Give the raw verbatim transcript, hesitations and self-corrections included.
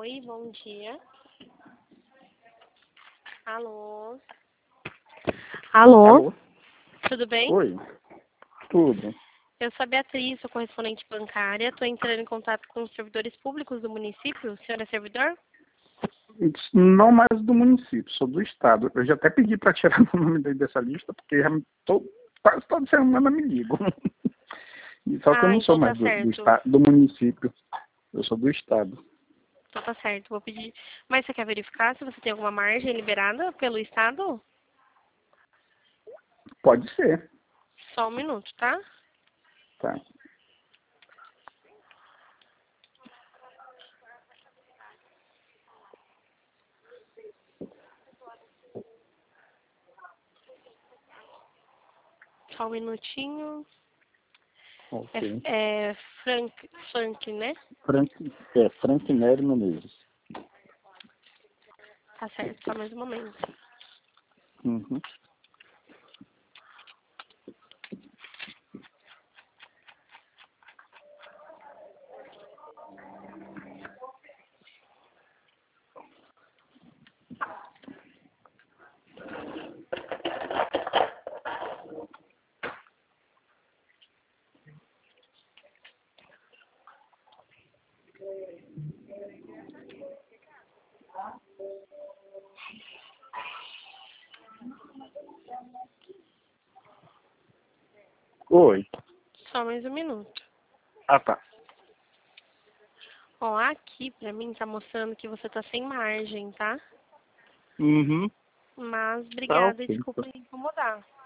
Oi, bom dia. Alô? Alô? Alô? Tudo bem? Oi. Tudo. Eu sou a Beatriz, sou correspondente bancária. Estou entrando em contato com os servidores públicos do município. O senhor é servidor? Não mais do município, sou do estado. Eu já até pedi para tirar o nome daí dessa lista, porque já me- tô, quase toda semana me ligo. E Só que eu Ah, não sou então tá mais do, do, certo. esta- do município, eu sou do estado. Então tá certo, vou pedir. Mas você quer verificar se você tem alguma margem liberada pelo estado? Pode ser, Só um minuto, tá? tá? Só um minutinho. Ok. É, é Frank, Frank, né? Frank, é, Frank Nery Menezes. Tá certo, só mais um momento. Uhum. Oi. Só mais um minuto. Ah, tá. Ó, aqui pra mim tá mostrando que você tá sem margem, tá? Uhum. Mas Tá obrigada e ok. desculpa incomodar.